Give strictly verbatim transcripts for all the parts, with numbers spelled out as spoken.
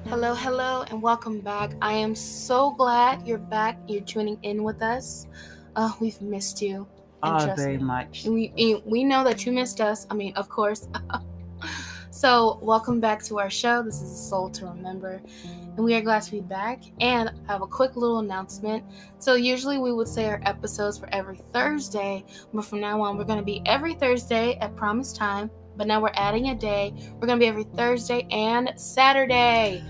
Hello, hello, and welcome back. I am so glad you're back. You're tuning in with us. Uh, we've missed you, and Oh, trust very me, much. we we know that you missed us. I mean, of course. So, welcome back to our show. This is A Soul to Remember, and we are glad to be back. And I have a quick little announcement. So, usually we would say our episodes for every Thursday, but from now on, we're going to be every Thursday at promised time. But now we're adding a day. We're going to be every Thursday and Saturday.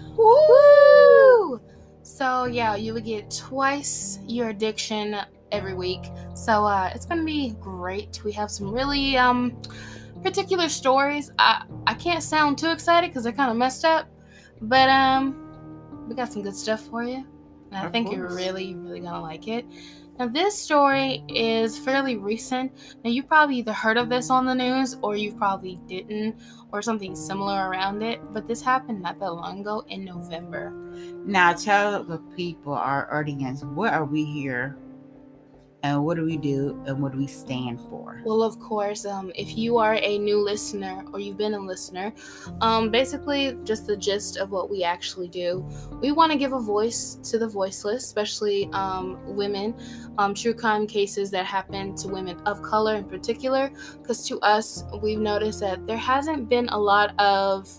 Woo! So, yeah, you would get twice your addiction every week. So, uh, it's going to be great. We have some really, um, particular stories. I I can't sound too excited because they're kind of messed up, but um, we got some good stuff for you, and I Of think you're course. really really gonna like it. Now this story is fairly recent. Now you probably either heard of this on the news or you probably didn't, or something similar around it. But this happened not that long ago in November. Now tell the people, our audience, what are we here and what do we do and what do we stand for? Well, of course, um, if you are a new listener or you've been a listener, um, basically just the gist of what we actually do. We want to give a voice to the voiceless, especially um, women, um, true crime cases that happen to women of color in particular, because to us, we've noticed that there hasn't been a lot of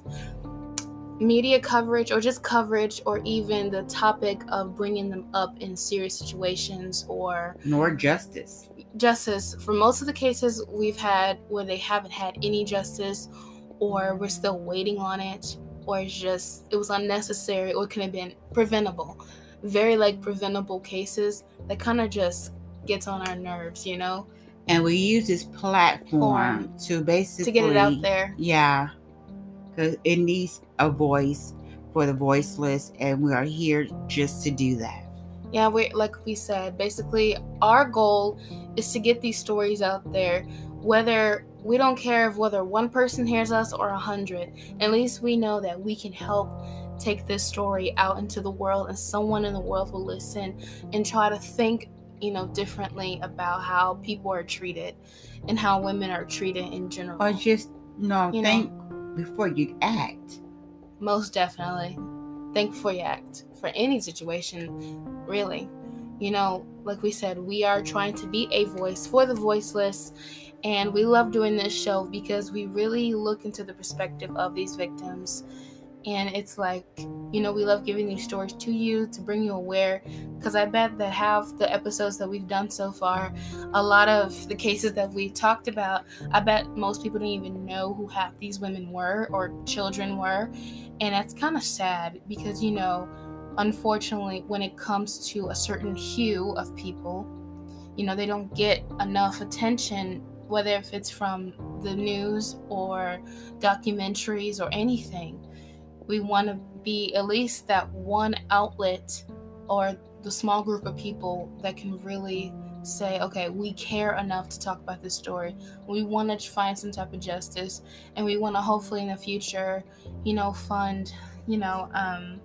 media coverage or just coverage or even the topic of bringing them up in serious situations or Nor justice. justice for most of the cases we've had where they haven't had any justice or we're still waiting on it or it's just it was unnecessary or it could have been preventable, very like preventable cases that kind of just gets on our nerves, you know. And we use this platform Form to basically to get it out there. Yeah, because it needs a voice for the voiceless, and we are here just to do that. Yeah, we like we said, basically our goal is to get these stories out there, whether we don't care if whether one person hears us or a hundred. At least we know that we can help take this story out into the world and someone in the world will listen and try to think, you know, differently about how people are treated and how women are treated in general. Or just no You think know, before you act. most definitely. Think before you act for any situation, really. You know, like we said, we are trying to be a voice for the voiceless, and we love doing this show because we really look into the perspective of these victims. And it's like, you know, we love giving these stories to you to bring you aware. Because I bet that half the episodes that we've done so far, a lot of the cases that we talked about, I bet most people didn't even know who half these women were or children were. And that's kind of sad because, you know, unfortunately, when it comes to a certain hue of people, you know, they don't get enough attention, whether if it's from the news or documentaries or anything. We want to be at least that one outlet or the small group of people that can really say, okay, we care enough to talk about this story. We want to find some type of justice, and we want to hopefully in the future, you know, fund, you know, um,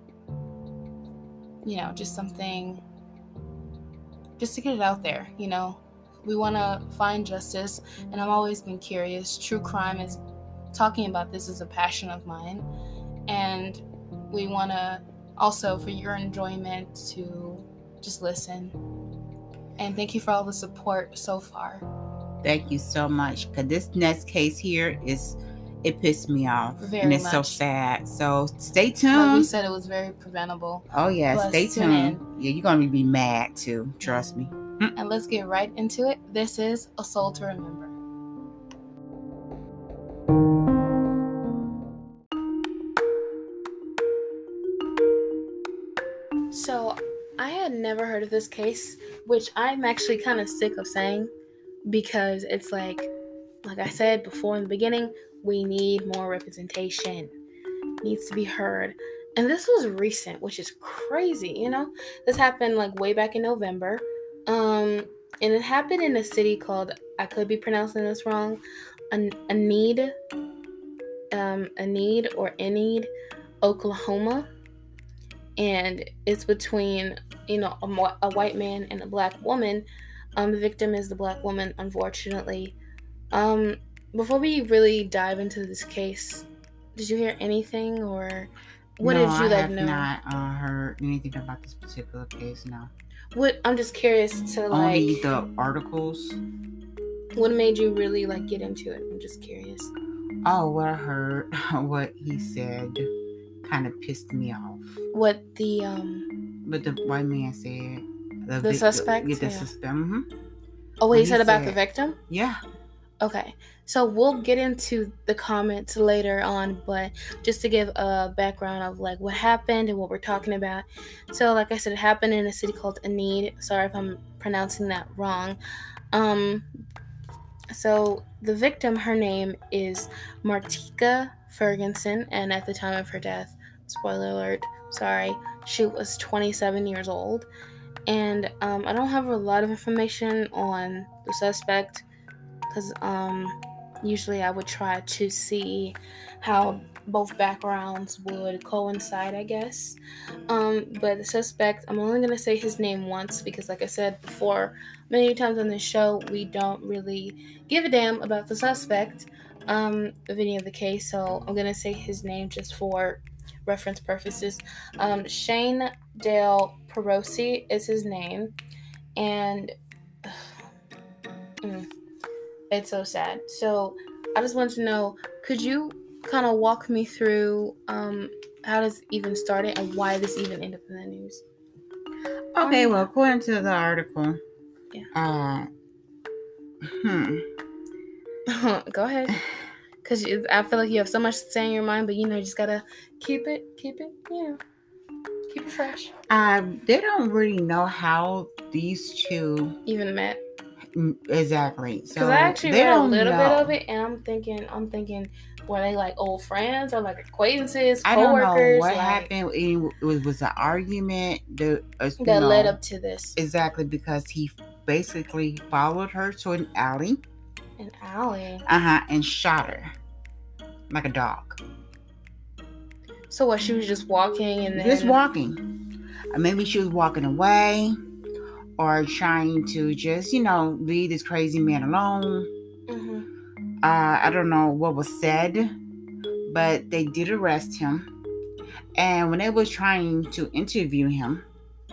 you know, just something, just to get it out there, you know. We want to find justice, and I've always been curious. True crime is, talking about this is a passion of mine, and we want to also, for your enjoyment, to just listen. And thank you for all the support so far. Thank you so much. Because this next case here is, it pissed me off. Very and it's much. so sad. So stay tuned. Like we said, it was very preventable. Oh, yeah. Plus, stay tune tuned. in. Yeah, you're going to be mad too. Trust me. And let's get right into it. This is A Soul to Remember. So, I had never heard of this case, which I'm actually kind of sick of saying because it's like, like I said before in the beginning, we need more representation. It needs to be heard. And this was recent, which is crazy, you know? This happened like way back in November. Um, and it happened in a city called, I could be pronouncing this wrong, An- Enid, um, Enid or Enid, Oklahoma. And it's between, you know, a, a white man and a black woman. Um, the victim is the black woman, unfortunately. Um, before we really dive into this case, did you hear anything or What no, did you I like have know? not uh, heard anything about this particular case. No. What I'm just curious to like. Only the articles. What made you really like get into it? I'm just curious. Oh, what I heard, what he said, kind of pissed me off. What the um. What the white man said. The, the suspect. Get the yeah. suspect. Mm-hmm. Oh, what he, he said about said, the victim? Yeah. Okay, so we'll get into the comments later on, but just to give a background of like what happened and what we're talking about. So, like I said, it happened in a city called Enid. Sorry if I'm pronouncing that wrong. Um, so the victim, her name is Martika Ferguson, and at the time of her death, spoiler alert, sorry, she was twenty-seven years old. And um, I don't have a lot of information on the suspect, because um, usually I would try to see how both backgrounds would coincide, I guess. Um, but the suspect, I'm only going to say his name once because, like I said before, many times on this show, we don't really give a damn about the suspect um, of any of the case. So I'm going to say his name just for reference purposes. Um, Shane Dale Perosi is his name. And... Uh, mm, it's so sad. So I just want to know, could you kind of walk me through um, how this even started and why this even ended up in the news? Okay, um, well, according to the article, yeah. Uh, hmm. Go ahead. Because I feel like you have so much to say in your mind, but you know, you just gotta keep it, keep it, you know, keep it fresh. Um, they don't really know how these two even met. Exactly. Because so I actually read a little know. bit of it, and I'm thinking, I'm thinking, were they like old friends or like acquaintances, I co-workers? don't know what like, happened. It was, was an argument that, uh, that know, led up to this. Exactly, because he basically followed her to an alley. An alley? Uh-huh, and shot her like a dog. So what, she was just walking and then... Just walking. Maybe she was walking away. Or trying to just, you know, leave this crazy man alone. Mm-hmm. Uh, I don't know what was said, but they did arrest him. And when they was trying to interview him,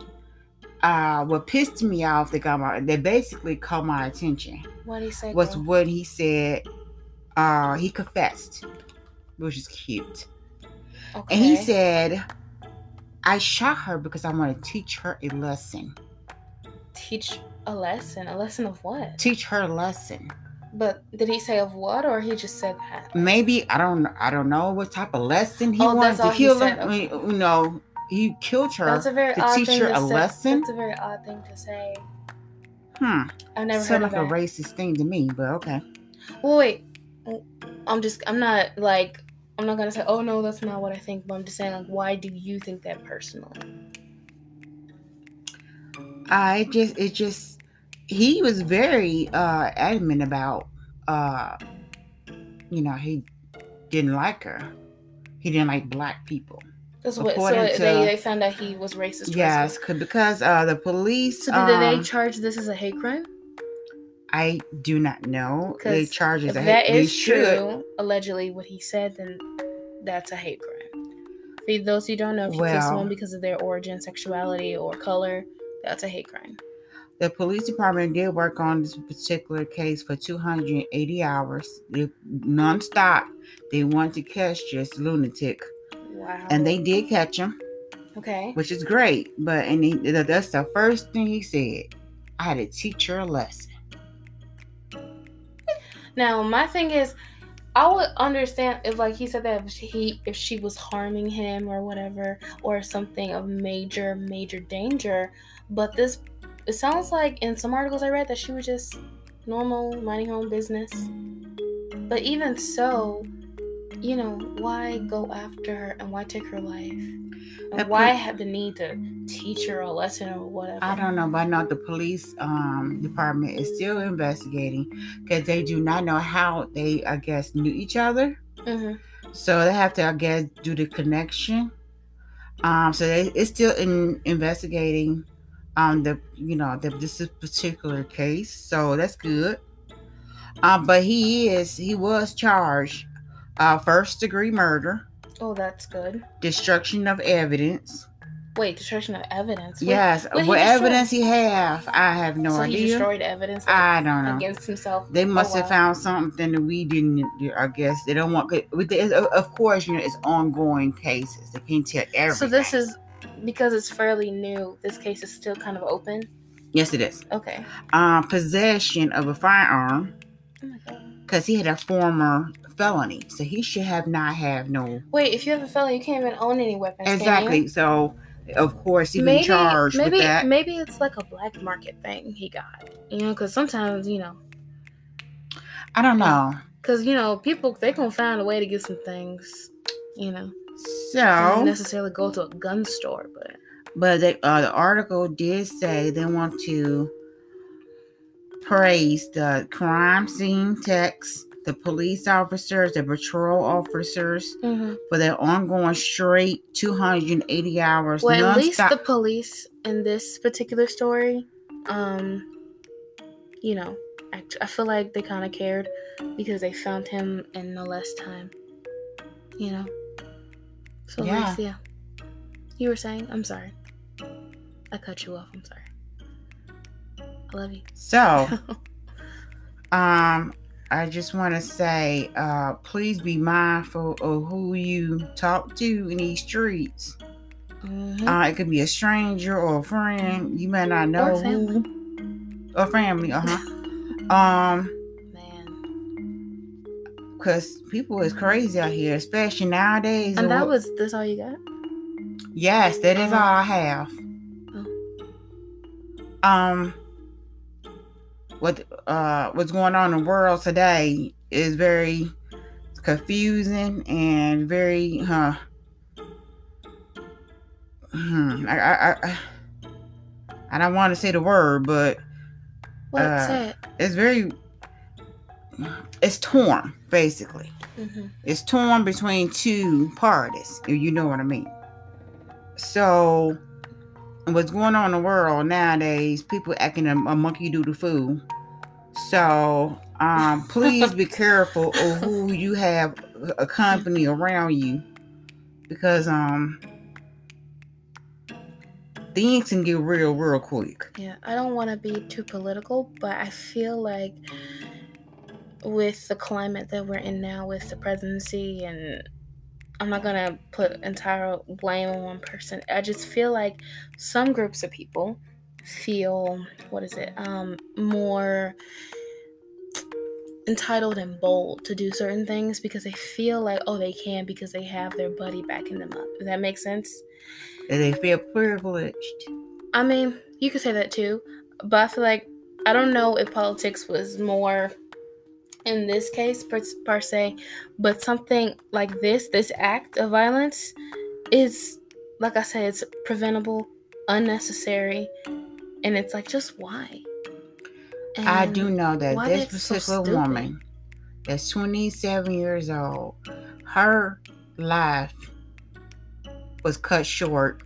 uh, what pissed me off, they got my, they basically caught my attention. What he said? Was what he said. Uh, he confessed, which is cute. Okay. And he said, "I shot her because I want to teach her a lesson." Teach a lesson? A lesson of what? Teach her a lesson. But did he say of what, or he just said that? Maybe I don't. I don't know what type of lesson he oh, wanted to kill her. Okay. I mean, you know, he killed her that's a very to odd teach thing her to a say. lesson. That's a very odd thing to say. Hmm. I've never Sound heard like of that. a racist thing to me, but okay. Well, wait. I'm just. I'm not like. I'm not gonna say, oh no, that's not what I think. But I'm just saying, like, why do you think that personally? I just. It just. He was very uh, adamant about, uh, you know, he didn't like her. He didn't like black people. That's what. So to, they, they found out he was racist. Yes, because uh, the police. So did um, they charge this as a hate crime? I do not know. They charge as a hate. That is true. Should. Allegedly, what he said, then that's a hate crime. For those who don't know, if you well, kill someone because of their origin, sexuality, or color, that's a hate crime. The police department did work on this particular case for two hundred eighty hours, they, nonstop. They wanted to catch this lunatic. Wow. And they did catch him. Okay. Which is great. But and he, that's the first thing he said. I had to teach her a lesson. Now, my thing is, I would understand if, like he said, that if he if she was harming him or whatever, or something of major, major danger. But this, it sounds like in some articles I read that she was just normal, minding her own business. But even so, you know, why go after her and why take her life? And why have the need to teach her a lesson or whatever? I don't know, but I know the police um, department is still investigating because they do not know how they, I guess, knew each other. Mm-hmm. So they have to, I guess, do the connection. Um, so they it's still in investigating um the you know the this particular case. So that's good. Um, but he is he was charged uh, first degree murder. Oh, that's good. Destruction of evidence. Wait, destruction of evidence? Wait, Yes. what What he destroy? evidence he have? I have no so idea. he destroyed evidence like, I don't know. against himself. They must oh, have wow. found something that we didn't. I guess they don't want. With the, of course, you know, it's ongoing cases. They can't tell everything. So this is because it's fairly new. This case is still kind of open. Yes, it is. Okay. Um, possession of a firearm. Oh my god. Because he had a former felony, so he should have not have no. Wait, if you have a felony, you can't even own any weapons. Exactly. Can you? So, of course, he's maybe, been charged maybe, with that. Maybe it's like a black market thing he got. You know, because sometimes you know. I don't know. Because you know, people they gonna find a way to get some things. You know. So. Don't necessarily go to a gun store, but. But they, uh, the article did say they want to praise the crime scene techs, the police officers, the patrol officers mm-hmm. for their ongoing straight two hundred eighty hours. Well, non-stop. At least the police in this particular story, um, you know, I, I feel like they kind of cared because they found him in no less time. You know. So yeah. At least, yeah. You were saying? I'm sorry. I cut you off. I'm sorry. I love you. So, um, I just want to say, uh, please be mindful of who you talk to in these streets. Mm-hmm. Uh, it could be a stranger or a friend. You may not know or family. who. Or family. Uh huh. um, man, because people is crazy out here, especially nowadays. And or, that was this all you got? Yes, that is um, all I have. Oh. Um. What uh what's going on in the world today is very confusing and very huh. Hmm. I I I, I don't want to say the word, but what's uh, it? It's very. It's torn, basically. Mm-hmm. It's torn between two parties, if you know what I mean. So. What's going on in the world nowadays, people acting a, a monkey doodle fool. So, um, please be careful of who you have a company around you. Because, um, things can get real, real quick. Yeah, I don't want to be too political, but I feel like with the climate that we're in now with the presidency, and I'm not going to put entire blame on one person. I just feel like some groups of people feel, what is it, um, more entitled and bold to do certain things because they feel like, oh, they can because they have their buddy backing them up. Does that make sense? And they feel privileged. I mean, you could say that too, but I feel like, I don't know if politics was more in this case per, per se, but something like this, this act of violence is, like I said, it's preventable, unnecessary, and it's like, just why? And I do know that this particular so woman that's twenty-seven years old, her life was cut short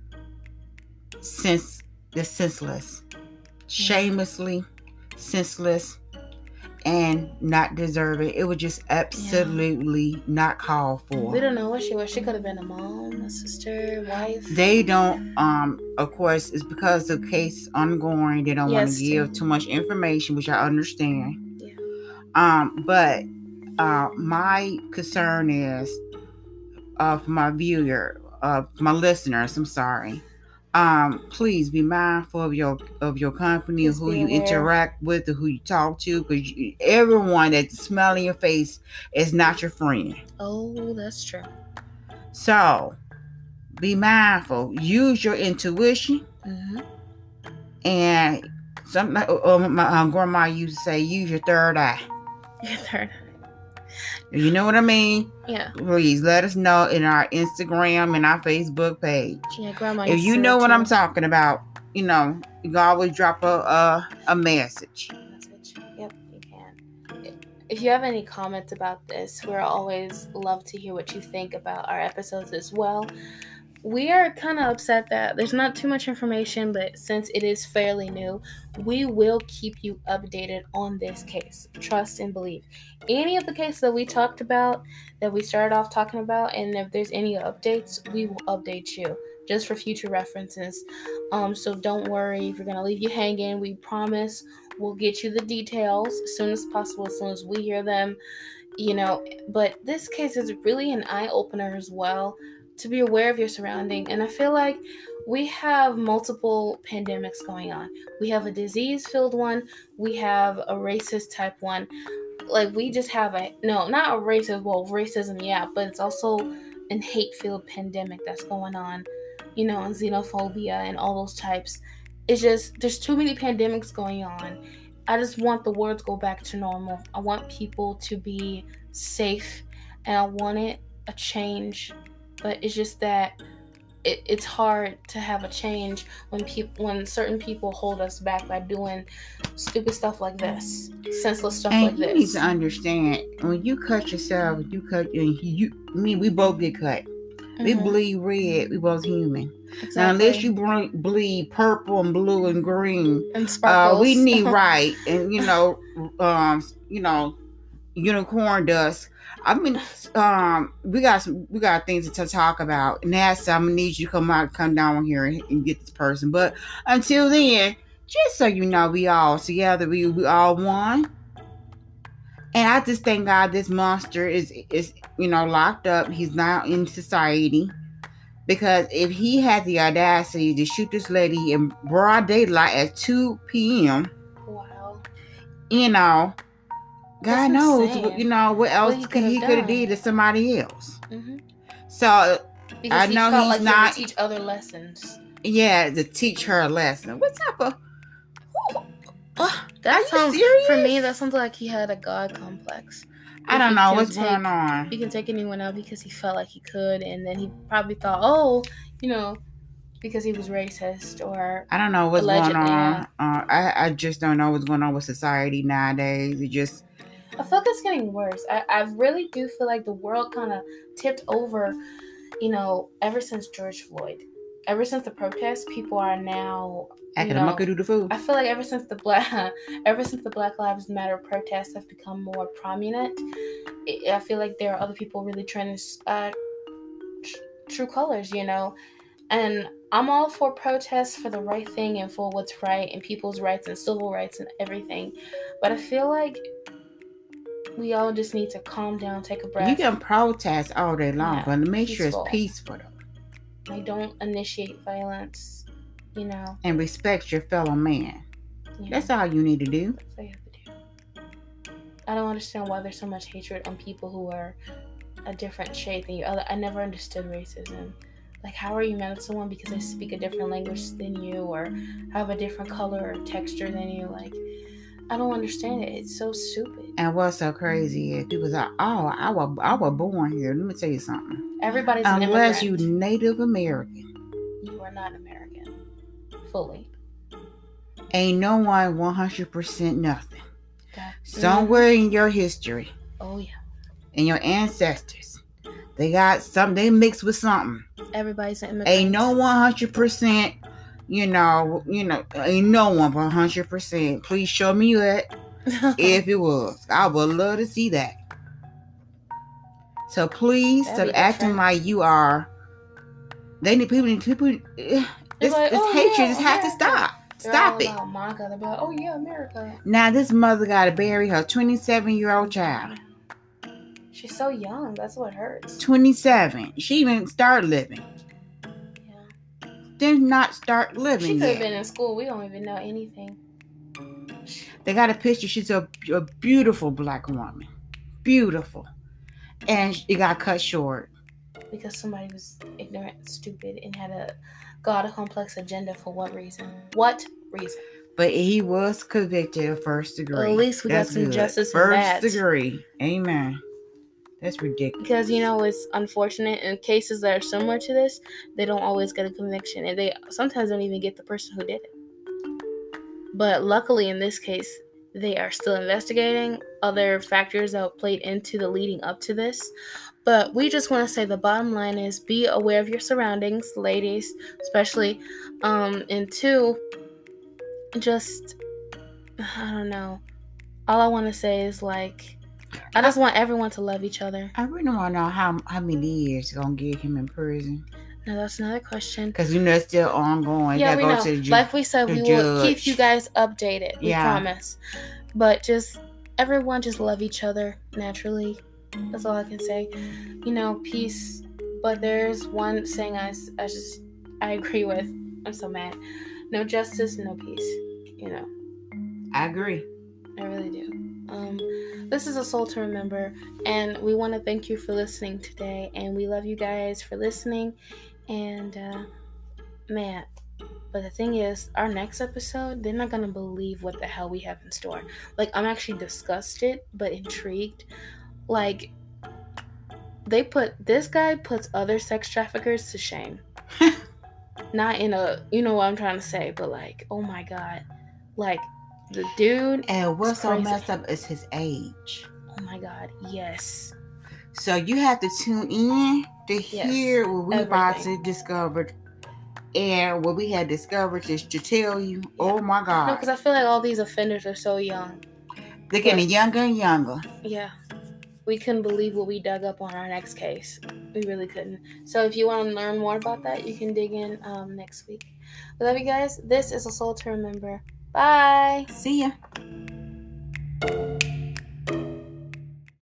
since the senseless, shamelessly, senseless, and not deserving. It was just absolutely yeah. not called for. We don't know what she was. She could have been a mom, a sister, wife. They don't, um, of course, it's because the case is ongoing. They don't yes, want to give too much information, which I understand. Yeah. Um, but uh, my concern is, uh, for my viewer, uh, my listeners, I'm sorry. Um, please be mindful of your of your company, please who you aware. interact with, or who you talk to, because everyone that's smelling your face is not your friend. Oh, that's true. So, be mindful. Use your intuition, mm-hmm. and some uh, my um, grandma used to say, use your third eye. Your third eye. You know what I mean? Yeah. Please let us know in our Instagram and our Facebook page. Yeah, Grandma. If you know what too. I'm talking about, you know, you can always drop a a, a message. Message. Yep, you can. If you have any comments about this, we're always love to hear what you think about our episodes as well. we are kind of upset that there's not too much information, but since it is fairly new, we will keep you updated on this case. Trust and believe. Any of the cases that we talked about, that we started off talking about, and if there's any updates, we will update you just for future references. Um, so don't worry if we're gonna leave you hanging. We promise we'll get you the details as soon as possible, as soon as we hear them. You know, but this case is really an eye opener as well, to be aware of your surrounding. And I feel like we have multiple pandemics going on. We have a disease-filled one. We have a racist type one. Like, we just have a, no, not a racist, well, racism, yeah, but it's also an hate-filled pandemic that's going on, you know, and xenophobia and all those types. It's just, there's too many pandemics going on. I just want the world to go back to normal. I want people to be safe, and I want it a change. But it's just that it, it's hard to have a change when people, when certain people hold us back by doing stupid stuff like this, senseless stuff and like you this. need to understand, when you cut yourself, you cut you. you I mean, we both get cut. Mm-hmm. We bleed red. We both human. Exactly. Now, unless you bleed purple and blue and green, and sparkles, uh, we need right, and you know, um, you know, unicorn dust. I mean, um, we got some, we got things to talk about. And that's, I'm gonna need you to come out, come down here and, and get this person. But until then, just so you know, we all together, we we all one. And I just thank God this monster is is you know locked up. He's not in society, because if he had the audacity to shoot this lady in broad daylight at two p.m., wow, you know. God That's knows, insane. you know, what else What he could he could have did to somebody else. Mm-hmm. So because I he know felt he's like not he would teach other lessons. Yeah, to teach her a lesson. What type of? Oh, that Are sounds you serious? For me. That sounds like he had a God complex. I don't know what's take, going on. He can take anyone out because he felt like he could, and then he probably thought, oh, you know, because he was racist or I don't know what's allegedly, going on. Yeah. Uh, I I just don't know what's going on with society nowadays. It just. I feel like it's getting worse. I, I really do feel like the world kind of tipped over, you know, ever since George Floyd. Ever since the protests, people are now acting a monkey do the food. I feel like ever since the black, ever since the Black Lives Matter protests have become more prominent, it, I feel like there are other people really trying to uh, tr- true colors, you know. And I'm all for protests for the right thing and for what's right and people's rights and civil rights and everything, but I feel like we all just need to calm down, take a breath. You can protest all day long, yeah, but make peaceful. sure it's peaceful though. Like, don't initiate violence, you know. And respect your fellow man. Yeah. That's all you need to do. That's all you have to do. I don't understand why there's so much hatred on people who are a different shade than you. I never understood racism. Like, how are you mad at someone because they speak a different language than you or have a different color or texture than you? Like, I don't understand it. It's so stupid. And what's so crazy is people say, oh, I was, I was born here. Let me tell you something. Everybody's an immigrant. Unless you Native American. You are not American. Fully. Ain't no one one hundred percent nothing. God. Somewhere in your history. Oh, yeah. And your ancestors. They got something, they mixed with something. Everybody's an immigrant. Ain't no one hundred percent, you know, you know, ain't no one one hundred percent. Please show me that if it was. I would love to see that. So please stop acting like you are. They need people, need people, this, like, this oh, hatred yeah, just has to stop. They're Stop it. MAGA. They'll be like, oh yeah, America. Now this mother got to bury her twenty-seven-year-old child. She's so young. That's what hurts. twenty-seven. She even started living. Yeah. Did not start living She could yet. have been in school. We don't even know anything. They got a picture. She's a, a beautiful black woman. Beautiful. And it got cut short. Because somebody was ignorant, stupid, and had a God complex agenda for what reason? What reason? But he was convicted of first degree. Well, at least we That's got some good. justice first in that. First degree. Amen. That's ridiculous. Because, you know, it's unfortunate. In cases that are similar to this, they don't always get a conviction. And they sometimes don't even get the person who did it. But luckily, in this case, They are still investigating other factors that played into the leading up to this. But we just want to say the bottom line is be aware of your surroundings, ladies, especially. Um, and two, just, I don't know. All I want to say is, like, I just want everyone to love each other. I really want to know how, how many years going to get him in prison. No, that's another question. Because, you know, it's still ongoing. Yeah, we go know. To ju- like we said, we judge. will keep you guys updated. We yeah. promise. But just, everyone just love each other naturally. That's all I can say. You know, peace. But there's one saying I, I just, I agree with. I'm so mad. No justice, no peace. You know. I agree. I really do. Um, this is A Soul to Remember, and we want to thank you for listening today, and we love you guys for listening, and, uh, man, but the thing is, our next episode, they're not going to believe what the hell we have in store. Like, I'm actually disgusted, but intrigued. Like, they put, this guy puts other sex traffickers to shame. Not in a, you know what I'm trying to say, but like, oh my God. Like, the dude. And what's so messed up is his age. Oh my God, yes. So you have to tune in to yes, hear what we everything. about to discover. And what we had discovered is to tell you, yeah. Oh my God. No, because I feel like all these offenders are so young. They're getting but, younger and younger. Yeah. We couldn't believe what we dug up on our next case. We really couldn't. So if you want to learn more about that, you can dig in um, next week. We love you guys. This is A Soul to Remember. Bye. See ya.